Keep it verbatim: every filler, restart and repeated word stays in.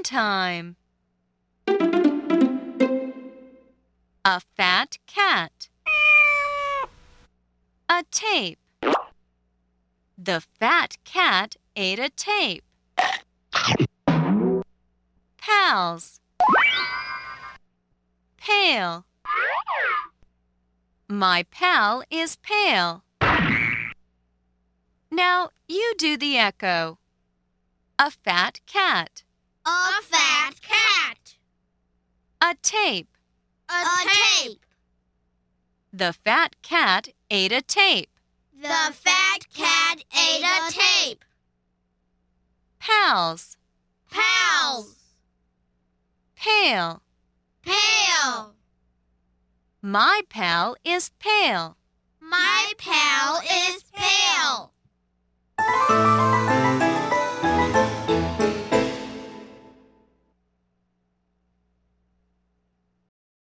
Fun time! A fat cat. A tape. The fat cat ate a tape. Pals. Pale. My pal is pale. Now you do the echo. A fat cat. A fat cat. A tape. A tape. The fat cat ate a tape. The fat cat ate a tape. Pals. Pals. Pale. Pale. My pal is pale. My pal is pale.